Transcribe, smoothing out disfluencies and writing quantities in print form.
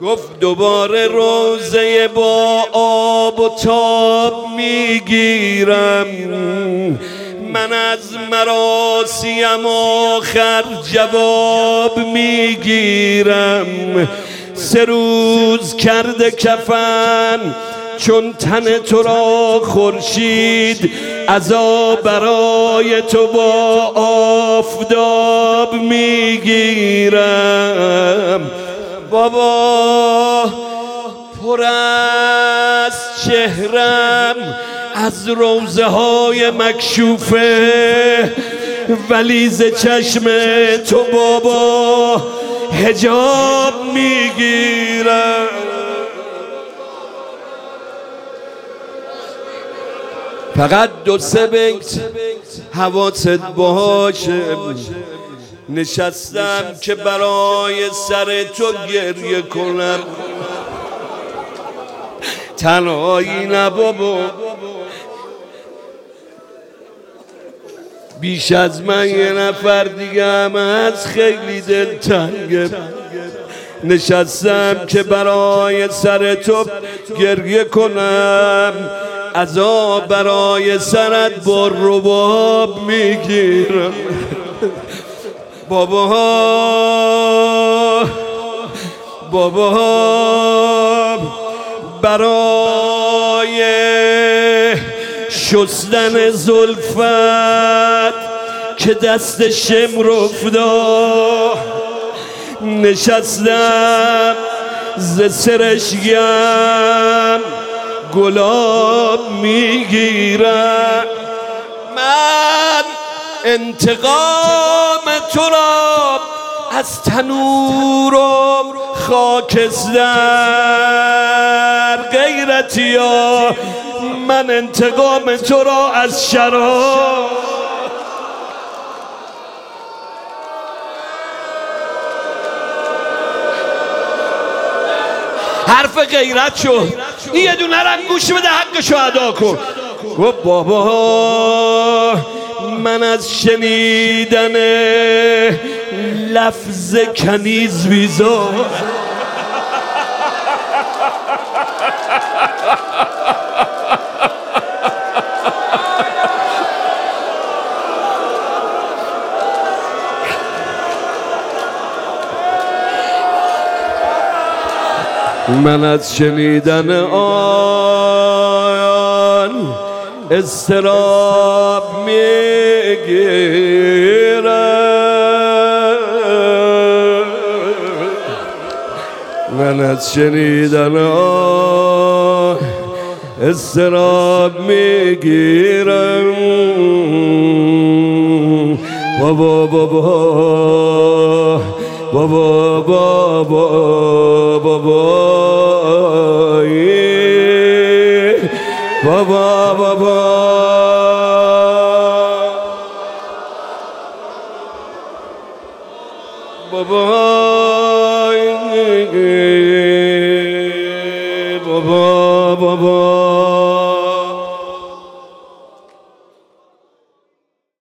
گفت دوباره روزه با آب و تاب میگیرم، من از مراسیم آخر جواب میگیرم. 3 روز کرده کفن چون تن تو را خورشید، عزا برای تو با آفتاب میگیرم. بابا پر از چهرم از روزه های مکشوفه، ولی ز چشم تو بابا حجاب میگیرم. فقط 2-3 بیت حواست باشه. نشستم که برای سر تو گریه کنم، تنهایی نه بابا، بیش از من یه نفر دیگه هم از خیلی دلتنگه. نشستم که برای سر تو گریه کنم، عزا برای سرت با رباب میگیرم. بابا برای شستن زلفت که دست شمر افتاد، نشستم ز سرشگم گلاب میگیرم. من انتقام تو را از تنور و خاکستر، غیرتیا من انتقام تو را از شراب. حرف غیرت شد، این یه دونه رنگ گوش بده، حقشو ادا کن. گفت بابا من از شنیدن لفظ کنیز ویزا، من از شنیدن آن اضطراب میگیرم، من از شنیدن آن اضطراب میگیرم. بابا بابا بابا بابا بابا بابا بابا بابا بابا بابا